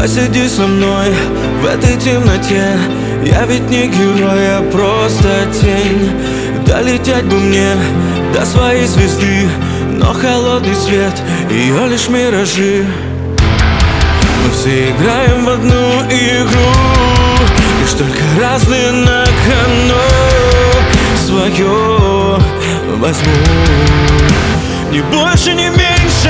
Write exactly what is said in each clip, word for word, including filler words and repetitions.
Посиди со мной в этой темноте. Я ведь не герой, я просто тень. Долететь бы мне до своей звезды, но холодный свет, ее лишь миражи. Мы все играем в одну игру, лишь только разные на кону. Свое возьму, ни больше, ни меньше.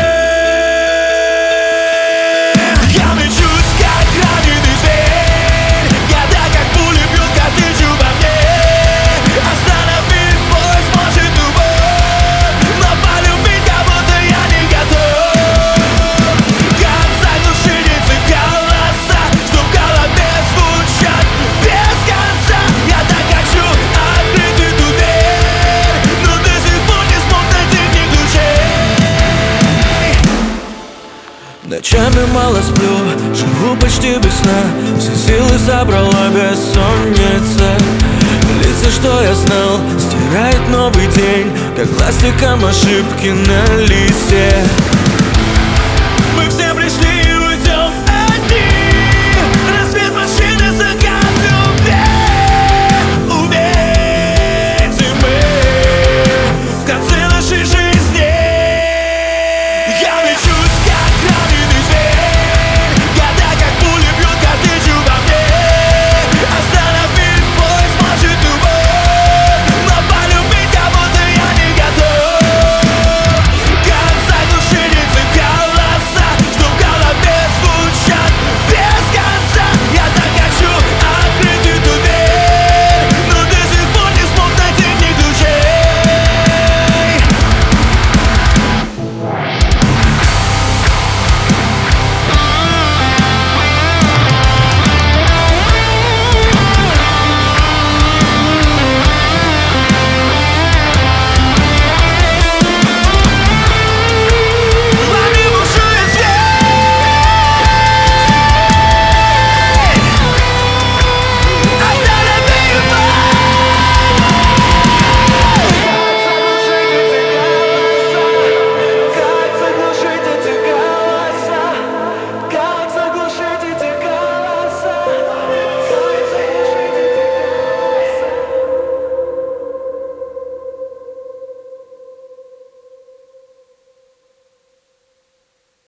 Ночами мало сплю, живу почти без сна. Все силы забрала бессонница. Лица, что я знал, стирает новый день, как пластиком ошибки на листе.